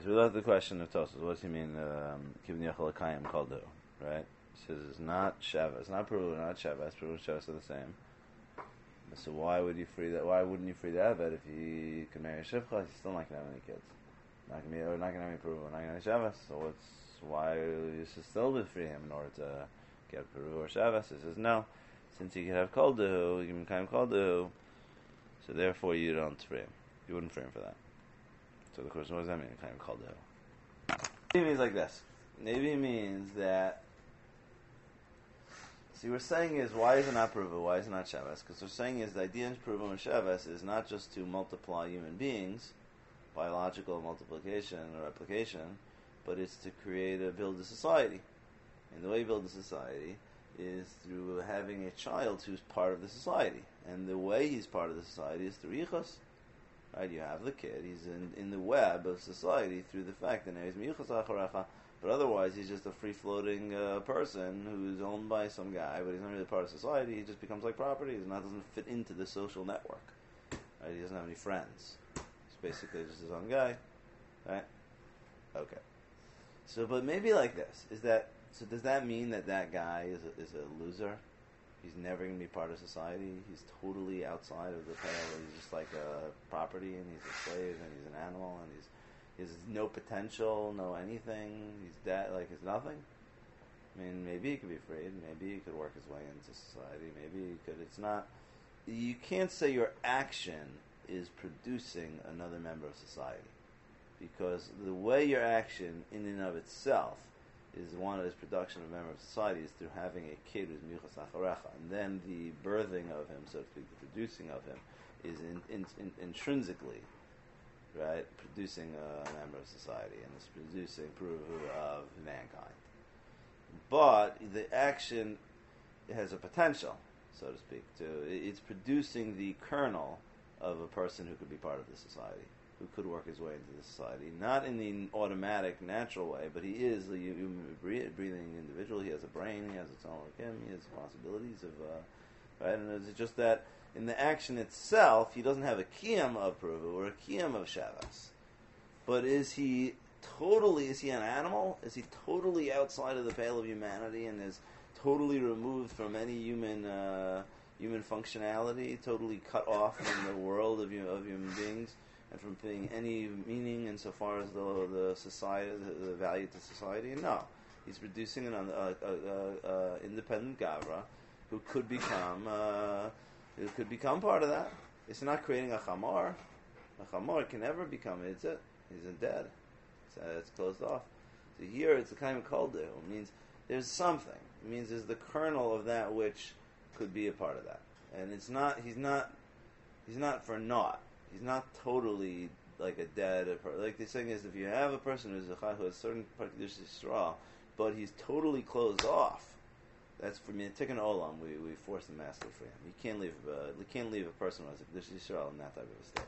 so we left the question of Tosfos. What does he mean? Kivin Yachal Akayim Kaldu, right? He says it's not Sheva, it's not Peru, not Sheva. Peru and Sheva are the same. So why would you free that? Why wouldn't you free the Eved if he could marry a Shivcha? He's still not going to have any kids. Not going to have any Peru, not going to have any Sheva. So why you should still be free him in order to get Peru or Sheva? He says no, since he could have Kaldu, you can kind of Kaldu. So therefore you don't free him. You wouldn't free him for that. So the question, what does that mean? Kind of Kaldu. Maybe it means like this. Maybe it means that. See, we're saying is, why is it not Peruva? Why is it not Sheves? Because we're saying is the idea in Peruva and Sheves is not just to multiply human beings, biological multiplication or replication, but it's to build a society. And the way you build a society is through having a child who's part of the society. And the way he's part of the society is through Yichus. Right? You have the kid, he's in the web of society through the fact that now he's Yichus Acharecha. But otherwise, he's just a free-floating person who's owned by some guy, but he's not really part of society. He just becomes like property. He doesn't fit into the social network. Right? He doesn't have any friends. He's basically just his own guy. Right? Okay. So, but maybe like this. So does that mean that guy is a loser? He's never going to be part of society? He's totally outside of the pale. He's just like a property, and he's a slave, and he's an animal, and he has no potential, no anything. He's dead, like he's nothing. I mean, maybe he could be freed. Maybe he could work his way into society. Maybe he could. It's not. You can't say your action is producing another member of society, because the way your action, in and of itself, is production of a member of society is through having a kid who's michas acharecha, and then the birthing of him, so to speak, the producing of him, is intrinsically. Right, producing a member of society, and it's producing proof of mankind. But the action has a potential, so to speak. It's producing the kernel of a person who could be part of the society, who could work his way into the society, not in the automatic, natural way, but he is a human breathing individual. He has a brain. He has its own like him. He has possibilities of right, and it's just that. In the action itself, he doesn't have a kiyam of Peru or a kiyam of Shabbos. But is he an animal? Is he totally outside of the pale of humanity and is totally removed from any human functionality, totally cut off from the world of human beings and from being any meaning insofar as the society, the value to society? No. He's producing an independent Gavra who could become... It could become part of that. It's not creating a chamor. A chamor can never become it. He's dead. It's closed off. So here it's a kind of koldu. It means there's something. It means there's the kernel of that which could be a part of that. And it's not. He's not for naught. He's not totally like a dead. Like the saying is, if you have a person who has a certain particular Yisrael, but he's totally closed off. That's for me. Tikkun olam. We force the master for him. You can't leave a person who has a kedusha Yisrael in that type of a state.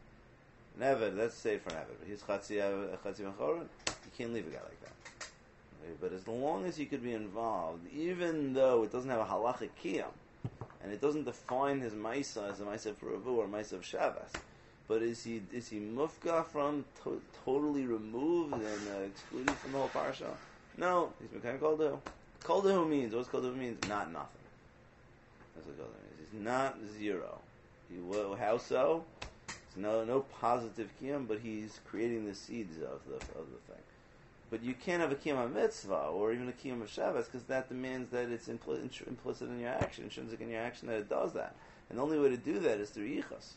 An Eved, let's say for an Eved, but he's chatzi mechoron. You can't leave a guy like that. Okay? But as long as he could be involved, even though it doesn't have a halachic kiyam, and it doesn't define his ma'isa as a ma'isa for Ravu or ma'isa of Shabbos, but is he mufka from totally removed and excluded from the whole parsha? No, he's been kind of called to. Koldehu means, what's Koldehu means? Not nothing. That's what Koldehu means. He's not zero. How so? It's no positive kiyam, but he's creating the seeds of the thing. But you can't have a kiyam of mitzvah or even a kiyam of Shabbos because that demands that it's implicit in your action, intrinsic in your action that it does that. And the only way to do that is through yichus.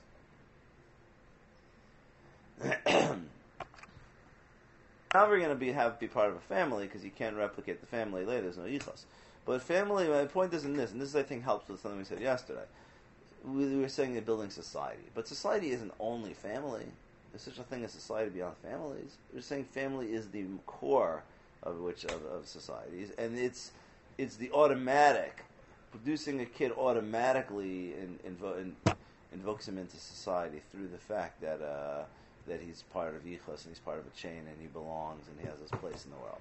Never going to be part of a family because you can't replicate the family later. There's no yichus. But family, my point is in this, and this I think helps with something we said yesterday. We were saying they're building society, but society isn't only family. There's such a thing as society beyond families. We're saying family is the core of societies, and it's the automatic producing a kid automatically invokes him into society through the fact that he's part of yichus and he's part of a chain and he belongs and he has his place in the world.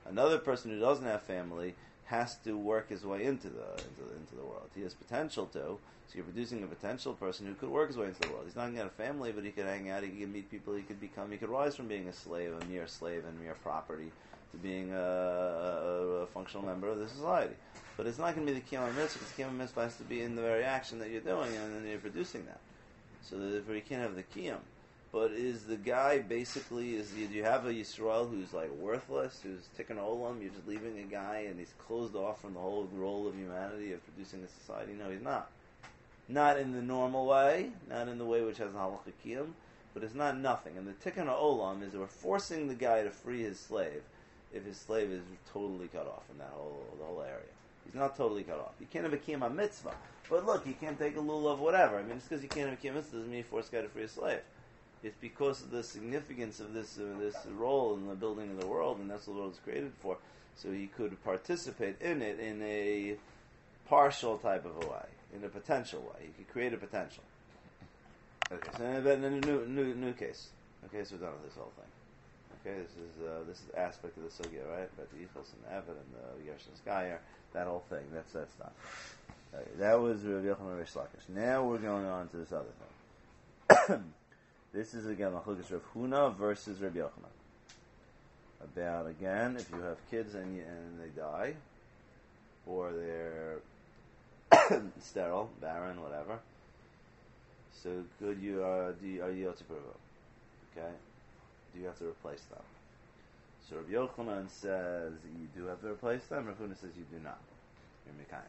Another person who doesn't have family has to work his way into the world. He has potential to. So you're producing a potential person who could work his way into the world. He's not going to have a family, but he could hang out, he could meet people, he could rise from being a slave, a mere slave and mere property, to being a functional member of the society. But it's not going to be the Kiyam Mitzvah, because the Kiyam Mitzvah has to be in the very action that you're doing, and then you're producing that. So therefore you can't have the Kiyam. But is the guy basically, do you have a Yisrael who's like worthless, who's tikkun olam, you're just leaving a guy and he's closed off from the whole role of humanity of producing a society? No, he's not. Not in the normal way, not in the way which has a halacha kiyum, but it's not nothing. And the tikkun olam is that we're forcing the guy to free his slave if his slave is totally cut off from the whole area. He's not totally cut off. You can't have a kiyum mitzvah. But look, you can't take a lulav, whatever. I mean, just because you can't have a kiyum mitzvah doesn't mean you force a guy to free a slave. It's because of the significance of this role in the building of the world, and that's what the world is created for. So he could participate in it in a partial type of a way, in a potential way. He could create a potential. Okay, so in a new case. Okay, so we're done with this whole thing. Okay, this is the aspect of the sugya, right? About the Yichus and Evan and the Gershon Skyer, that whole thing. That's done. Okay, that was Rav Yochanan Reish Lakish. Now we're going on to this other thing. This is again Machlokes Rav Huna versus Rav Yochanan. About again, if you have kids and they die, or they're sterile, barren, whatever. So are you Yotzeprova? Okay, do you have to replace them? So Rav Yochanan says you do have to replace them. Rav Huna says you do not. You're Mekayim.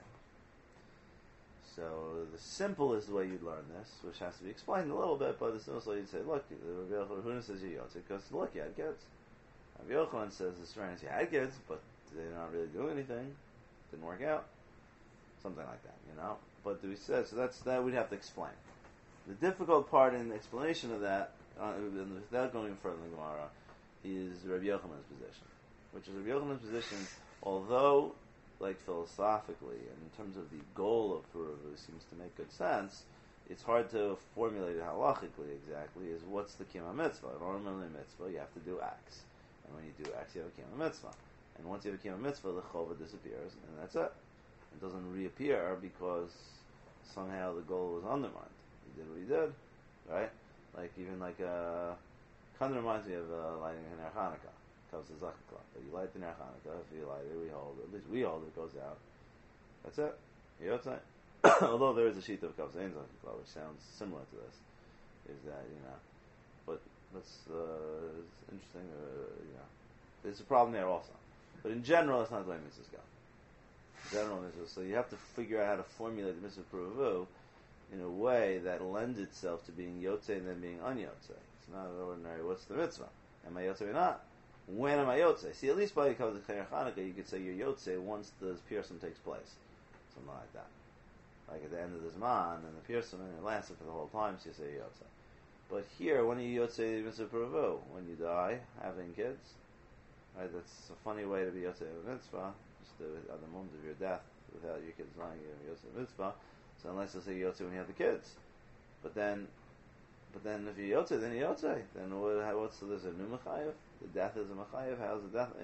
So the simplest way you'd learn this, which has to be explained a little bit, but the simplest way you'd say, look, Rav Huna says you're Yotze, because look, you had kids. Rav Yochanan says the strange, you had kids, but they're not really doing anything. Didn't work out. Something like that, you know. But we said, so that we'd have to explain. The difficult part in the explanation of that, without going further in the Gemara, is Rav Yochanan's position. Which is Rav Yochanan's position, although, like philosophically, and in terms of the goal of Puruvu seems to make good sense, it's hard to formulate it halachically exactly, is what's the Kiyam Mitzvah? In order to do a mitzvah, you have to do X. And when you do X, you have a Kiyam Mitzvah. And once you have a Kiyam Mitzvah, the Chova disappears, and that's it. It doesn't reappear because somehow the goal was undermined. He did what he did, right? Like even like kind of reminds me of lighting a Ner Hanukkah. Comes to Zakakla. But you light the Ner Hanukkah. If you light it, we hold it. At least we hold it. It goes out. That's it. You know what I'm saying? Although there is a sheet of Kavzain Zakakla, which sounds similar to this, is that but it's interesting. There's a problem there also. But in general, it's not the way mitzvahs go. General mitzvahs. So you have to figure out how to formulate the mitzvah Puruvu in a way that lends itself to being Yotze and then being un-Yotze. It's not an ordinary, what's the mitzvah? Am I Yotze or not? When am I Yotze? See, at least by the Kavod of Chanukah, you could say you're Yotze once the Pearson takes place. Something like that. Like at the end of the Zman, and the Pearson, and it lasted for the whole time, so you say you're Yotze. But here, when you Yotze the mitzvah Puruvu? When you die, having kids. Right, that's a funny way to be Yotze of a mitzvah. Just at the moment of your death, without your kids dying, you're Yotze of a mitzvah. So unless you say Yotze when you have the kids, but then if you're Yotze, then you're Yotze. Then there's a new Mechayev? The death is a Mechayev. How's the death?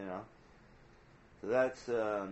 So that's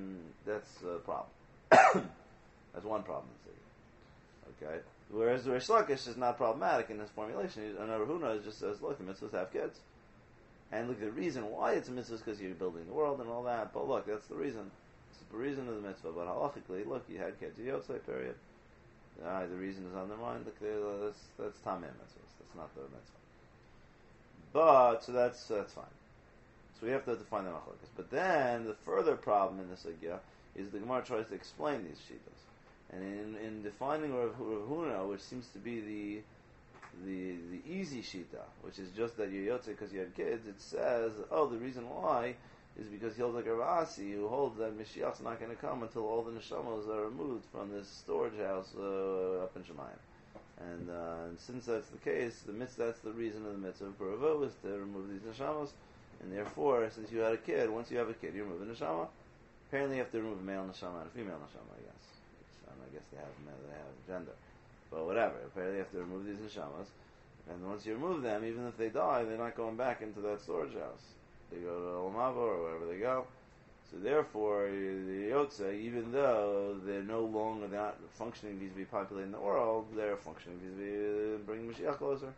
a problem. That's one problem. Okay. Whereas the Reish Lakish is not problematic in this formulation. Rav Huna just says, look, the mitzvahs have kids. And look, the reason why it's a mitzvah is because you're building the world and all that. But look, that's the reason. It's the reason of the mitzvah. But halachically, look, you had kids. You're Yotze, period. The reason is undermined. That's Tamei mitzvahs. That's not the mitzvah. But so that's fine. So we have to define the machlokas. But then the further problem in the sugya is the Gemara tries to explain these shittas, and in defining Rav Huna, which seems to be the easy shita, which is just that you're Yotze because you had kids, it says, the reason why is because he holds like Rav Asi, who holds that Mashiach's not going to come until all the neshamos are removed from this storage house up in Shemayim. And since that's the case, that's the reason of the mitzvah of Puruvu is to remove these neshamos, and therefore, since you had a kid, once you have a kid, you remove a neshama. Apparently, you have to remove a male neshama and a female neshama, I guess. I guess they have gender, but whatever. Apparently, you have to remove these neshamas, and once you remove them, even if they die, they're not going back into that storage house. They go to Olam Haba or wherever they go, So therefore, the Yotze, even though they're not functioning vis-a-vis populating the world, they're functioning vis-a-vis bringing Mashiach closer.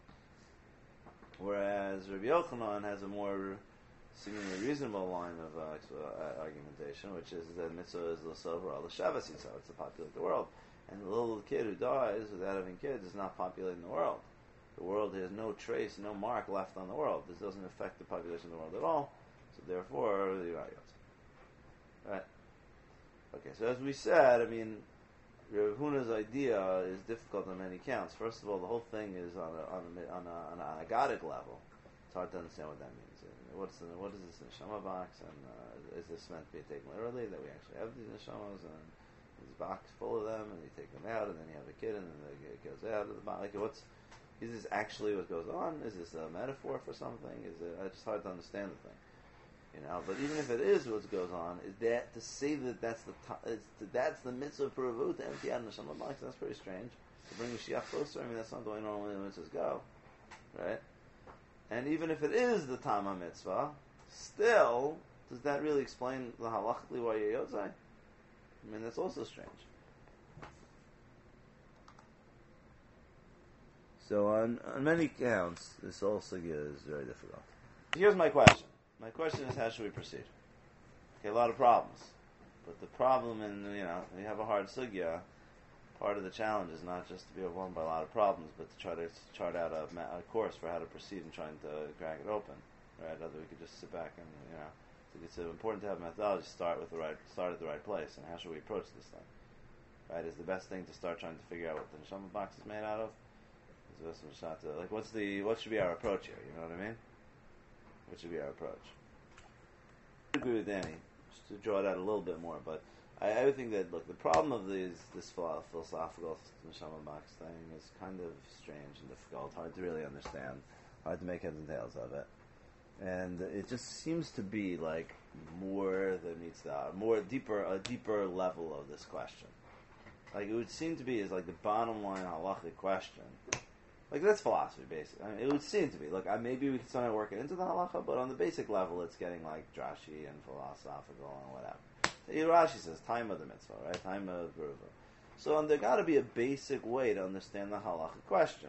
Whereas Rabbi Yochanan has a more seemingly reasonable line of argumentation, which is that mitzvah is l'sover al l'shavas yitzah, it's to populate the world. And the little kid who dies without having kids is not populating the world. The world has no trace, no mark left on the world. This doesn't affect the population of the world at all. So therefore, the Yotze. Right? Okay, so as we said, I mean, Rav Huna's idea is difficult on many counts. First of all, the whole thing is on an agadic level. It's hard to understand what that means. What is this neshama box, and is this meant to be taken literally, that we actually have these neshamas, and this box full of them, and you take them out, and then you have a kid, and then it goes out of the box. Like, is this actually what goes on? Is this a metaphor for something? It's just hard to understand the thing. But even if it is what goes on, is that to say that that's the mitzvah puravu to empty out a neshama box? That's pretty strange. To bring Mashiach closer, I mean, that's not the way normally the mitzvahs go, right? And even if it is the Tama mitzvah, still, does that really explain the halachically why you're Yotze? I mean, that's also strange. So on many counts, this whole sugya is very difficult. Here's my question. My question is, how should we proceed? Okay, a lot of problems. But the problem when you have a hard sugya, part of the challenge is not just to be overwhelmed by a lot of problems, but to try to chart out a course for how to proceed in trying to crack it open. Right? Other we could just sit back and it's important to have methodology. Start at the right place, and how should we approach this thing? Right? Is the best thing to start trying to figure out what the neshama box is made out of? Is the best shot to what should be our approach here? You know what I mean? What should be our approach? I agree with Danny, just to draw it out a little bit more, but I would think that, look, the problem of this philosophical neshama box thing is kind of strange and difficult, hard to really understand, hard to make heads and tails of it. And it just seems to be like more than meets the eye, a deeper level of this question. Like, it would seem to be is like the bottom line halachic question. Like, that's philosophy, basically. I mean, it would seem to be. Look, maybe we could somehow work it into the halacha, but on the basic level, it's getting like drashi and philosophical and whatever. Rashi says, time of the mitzvah, right? Time of Guruva. So there got to be a basic way to understand the halachic question.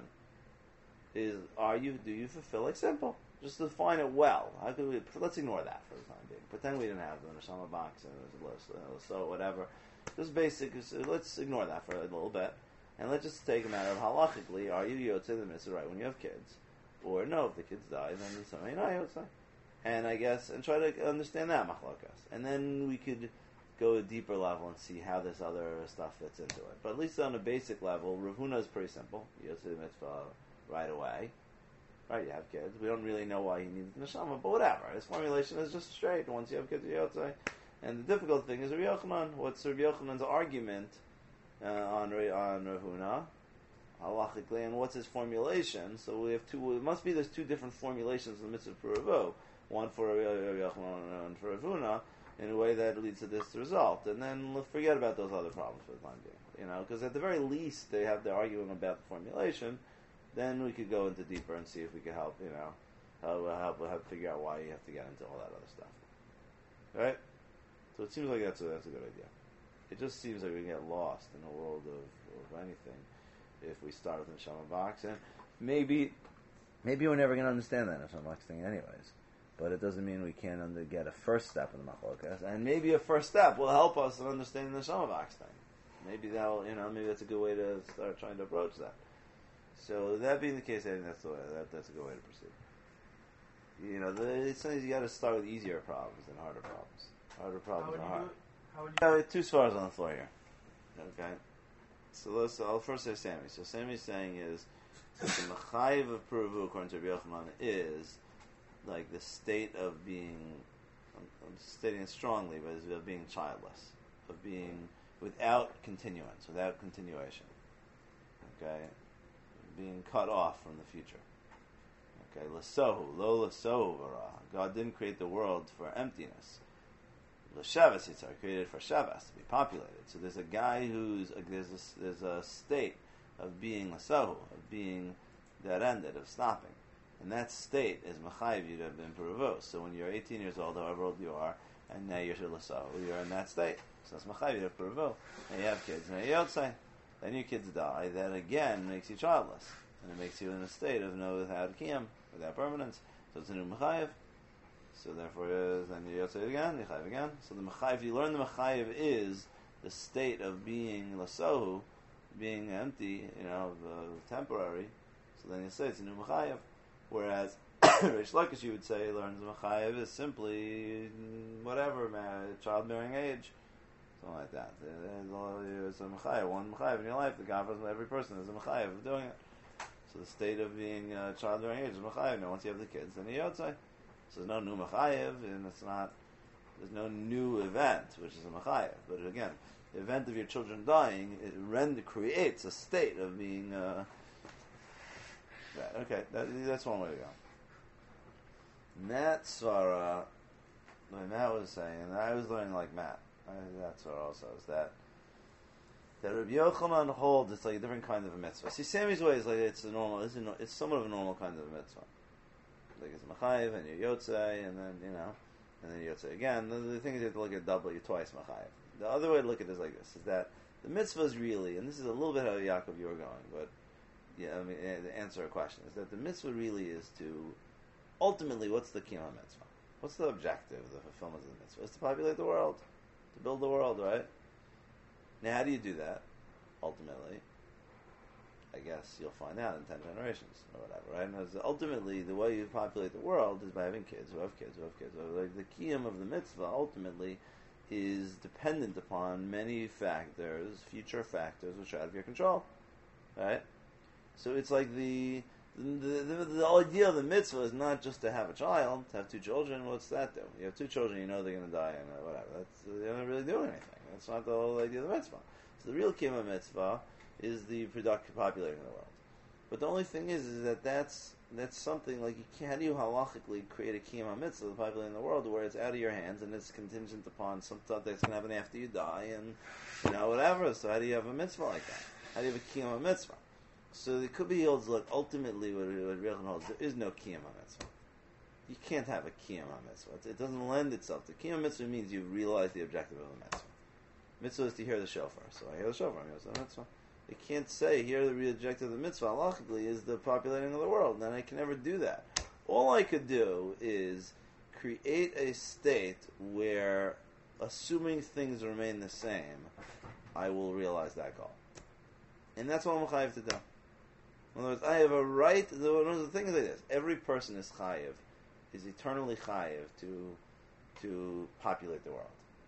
Do you fulfill, like, simple? Just define it well. How could we? Let's ignore that for the time being. Pretend we didn't have the neshama box and it was a list, so whatever. Just basic. Let's ignore that for a little bit, and let's just take a matter of halachically. Are you Yotze the mitzvah right when you have kids, or no? If the kids die, then somebody not Yotze. And I guess and try to understand that machlokas, and then we could go a deeper level and see how this other stuff fits into it. But at least on a basic level, Rav Huna is pretty simple. Yotze the mitzvah right away. Right, you have kids. We don't really know why he needs neshama, but whatever. His formulation is just straight. Once you have kids, you're Yotze. And the difficult thing is Rabbi Yochanan. What's Rabbi Yochanan's argument on Rav Huna, halachically, and what's his formulation? So we have two. It must be there's two different formulations of the mitzvah puravu. One for Rabbi Yochanan and one for Rav Huna, in a way that leads to this result. And then we'll forget about those other problems for the time being. Because at the very least they have the argument about the formulation. Then we could go into deeper and see if we could help, help figure out why you have to get into all that other stuff. Right? So it seems like that's a good idea. It just seems like we get lost in the world of anything if we start with the neshama box. And maybe we're never going to understand that neshama box thing anyways. But it doesn't mean we can't get a first step in the machlokas. And maybe a first step will help us in understanding the neshama box thing. Maybe maybe that's a good way to start trying to approach that. So that being the case, I think that's a good way to proceed. Sometimes you got to start with easier problems than harder problems. Harder problems are hard. How would you two svars on the floor here. Okay. So I'll first say Sammy. So Sammy's saying is that the mechayiv of puravu according to Rabbi Yochanan is like the state of being. I'm stating it strongly, but is of being childless, of being without continuance, without continuation. Okay. Being cut off from the future. Okay, lasohu, lo lasohu bara. God didn't create the world for emptiness. L'shavas yitzar, created for shavas, to be populated. So there's a guy there's a state of being lasohu, of being dead-ended, of stopping. And that state is mechayiv you to have been puruvos. So when you're 18 years old, however old you are, and now you're you're in that state. So that's machayiv, you have peruvu. Now you have kids, now you're yotzei. Then your kids die, that again makes you childless. And it makes you in a state of no without kiyam, without permanence. So it's a new machayiv. So therefore, then you yotzei again, you chayiv again. So the machayiv, you learn the machayiv is the state of being lasohu, being empty, temporary. So then you say it's a new machayiv. Whereas Reish Lakish, you would say, learns machayiv is simply whatever, childbearing age, something like that. It's a machayiv, one machayiv in your life. The Gavras, every person is a machayiv of doing it. So the state of being childbearing age is machayiv. Now once you have the kids, then you yotzei. So there's no new machayiv, and there's no new event, which is a machayiv. But again, the event of your children dying, it creates a state of being. Okay, that's one way to go. And that svara, like Matt was saying, and I was learning like Matt. That svara also is that Rabbi Yochanan holds it's like a different kind of a mitzvah. See, Sammy's way is like it's somewhat of a normal kind of a mitzvah. Like it's machayiv and you're yotzei, and then you yotzei again. The thing is, you have to look at double, you're twice machayiv. The other way to look at it is like this: is that the mitzvah is really, and this is a little bit how Yaakov you were going, but to answer a question is that the mitzvah really is to ultimately, what's the kiyum mitzvah? What's the objective, the fulfillment of the mitzvah? It's to populate the world, to build the world, right? Now, how do you do that? Ultimately, I guess you'll find out in 10 generations or whatever, right? Because ultimately, the way you populate the world is by having kids who have kids who have kids. So, like the kiyum of the mitzvah ultimately is dependent upon many factors, future factors, which are out of your control, right? So it's like the idea of the mitzvah is not just to have a child, to have two children. What's that do? You have two children, you know they're going to die, and whatever. They're not really doing anything. That's not the whole idea of the mitzvah. So the real kiyum mitzvah is the productive populating the world. But the only thing is that that's something like how do you halachically create a kiyum mitzvah, populating the world, where it's out of your hands and it's contingent upon something that's going to happen after you die, and whatever. So how do you have a mitzvah like that? How do you have a kiyum mitzvah? So it could be holds like ultimately what Rechon holds, there is no kiyum mitzvah. You can't have a kiyum mitzvah. It doesn't lend itself to kiyum mitzvah. Means you realize the objective of the mitzvah. Mitzvah is to hear the shofar. So I hear the shofar. I hear the mitzvah. You can't say here the real objective of the mitzvah halachically is the populating of the world. And I can never do that. All I could do is create a state where, assuming things remain the same, I will realize that goal. And that's what I'm chayiv to do. In other words, I have a right. The thing is like this: every person is chayiv, is eternally chayiv to populate the world.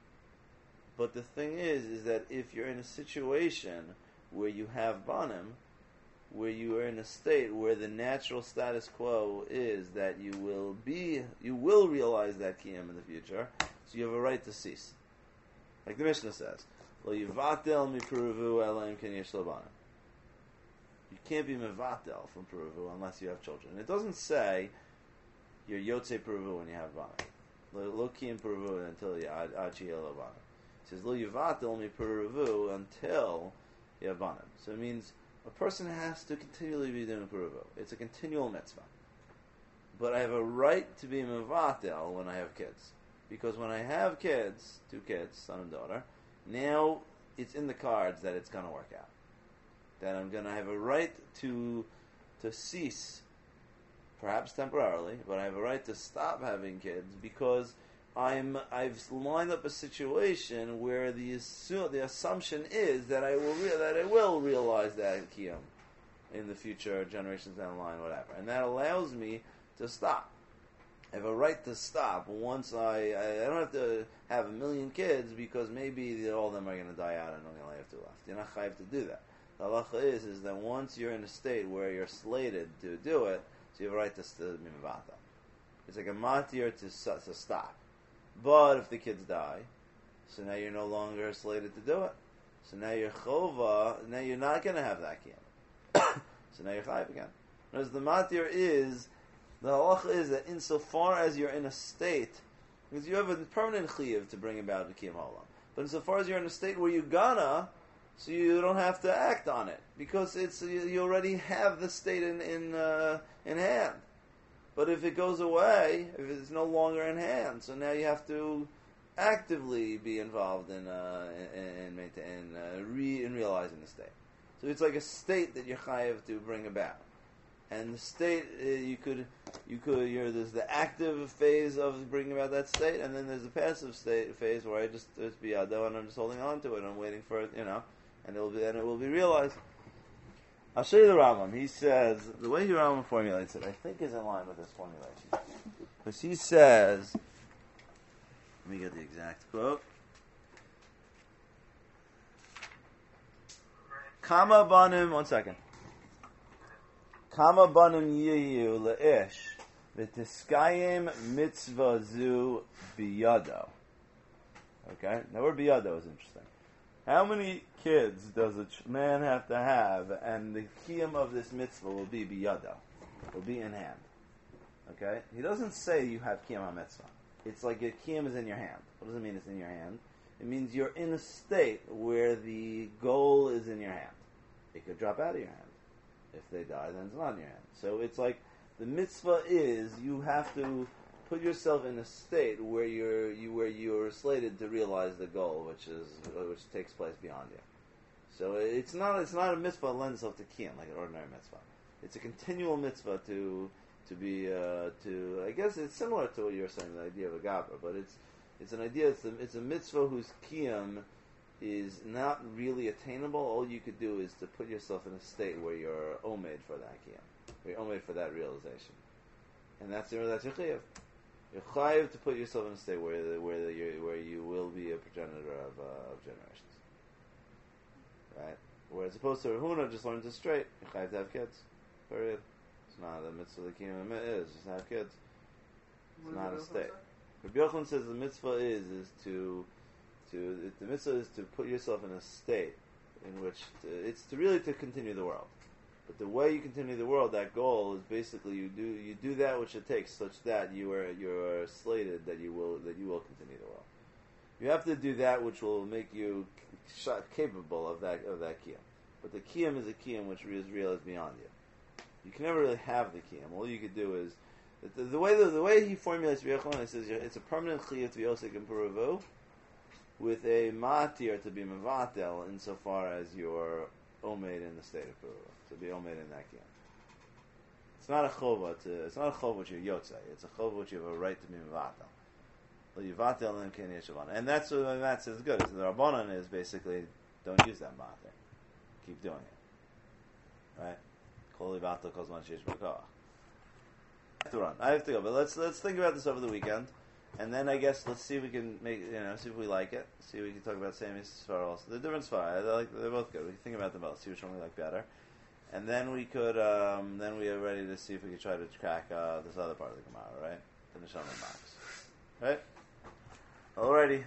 But the thing is that if you're in a situation where you have banim, where you are in a state where the natural status quo is that you will realize that kiyum in the future, so you have a right to cease. Like the Mishnah says, "Lo yivatel mipuruvu elam ken yesh lo banim." You can't be mevatel from Peruvu unless you have children. It doesn't say you're yotze Peruvu when you have banim. Lo ki in Peruvu until you achi lo banim. It says lo yuvatel mi Peruvu until you have banim. So it means a person has to continually be doing Peruvu. It's a continual mitzvah. But I have a right to be mevatel when I have kids, because when I have kids, two kids, son and daughter, now it's in the cards that it's going to work out. That I'm going to have a right to cease, perhaps temporarily, but I have a right to stop having kids because I've lined up a situation where the assumption is that I will realize that kiyum in the future, generations down the line, whatever, and that allows me to stop. I have a right to stop once I don't have to have a million kids because maybe all of them are going to die out and I only have two left. You're not chayiv to do that. The halacha is that once you're in a state where you're slated to do it, so you have a right to be mevata. It's like a matir to stop. But if the kids die, so now you're no longer slated to do it. So now you're chova, now you're not going to have that kiyum. So now you're chayiv again. Whereas the matir is, the halacha is that insofar as you're in a state, because you have a permanent chiyuv to bring about the kiyum haolam, but insofar as you're in a state where you're gonna, so you don't have to act on it because you already have the state in hand. But if it goes away, if it's no longer in hand, so now you have to actively be involved in realizing the state. So it's like a state that you're chayav to bring about. And the state, there's the active phase of bringing about that state, and then there's the passive phase where I just be ado and I'm just holding on to it, I'm waiting for it, and it will be realized. I'll show you the Rambam. He says, the way the Rambam formulates it, I think is in line with this formulation. Because he says, let me get the exact quote. Kama banim, one second. Kama banim yiyu le'ish v'tiskayim mitzvah zu biyado. Okay? Now, where biyado is interesting. How many kids does a man have to have, and the kiyum of this mitzvah will be biyado, will be in hand. Okay? He doesn't say you have kiyum ha-mitzvah. It's like your kiyum is in your hand. What does it mean it's in your hand? It means you're in a state where the goal is in your hand. It could drop out of your hand. If they die, then it's not in your hand. So it's like the mitzvah is you have to put yourself in a state where you're slated to realize the goal, which takes place beyond you. So it's not a mitzvah that lends itself to kiyum like an ordinary mitzvah. It's a continual mitzvah to I guess it's similar to what you were saying, the idea of a gabra, but it's an idea. It's a mitzvah whose kiyum is not really attainable. All you could do is to put yourself in a state where you're omed for that kiyum, where you're omed for that realization, and that's your chayav. You're chayav to put yourself in a state where you will be a progenitor of generations, right? Whereas opposed to Rahuna just learns it straight. You're chayav to have kids. Period. It's not a mitzvah. The kiyum is just have kids. It's not a state. Rabbi Yochanan says the mitzvah is to put yourself in a state in which it's really to continue the world. But the way you continue the world, that goal is basically you do that which it takes, such that you're slated that you will continue the world. You have to do that which will make you capable of that kiyum. But the kiyum is a kiyum which is realized beyond you. You can never really have the kiyum. All you could do is the way he formulates Rabbi Yochanan, he says it's a permanent chiyuv to be osik and puravu, with a matir to be mevatel insofar as you're omed in the state of puravu, to be omed in that kiyum. It's not a chova which you're yotzei. It's a chova which you have a right to be mevatel. Well, you vatel and ken yeshavana, and that's what Matt says is good. So the rabbanon is basically don't use that matir, keep doing it, right? I have to go, but let's think about this over the weekend, and then I guess let's see if we can see if we like it. See if we can talk about Sammy Sfar also. They're different Sfar. They're both good. We can think about them both. See which one we like better, and then we could then we are ready to see if we could try to crack this other part of the Gemara, right? Finish on the box, right? Alrighty.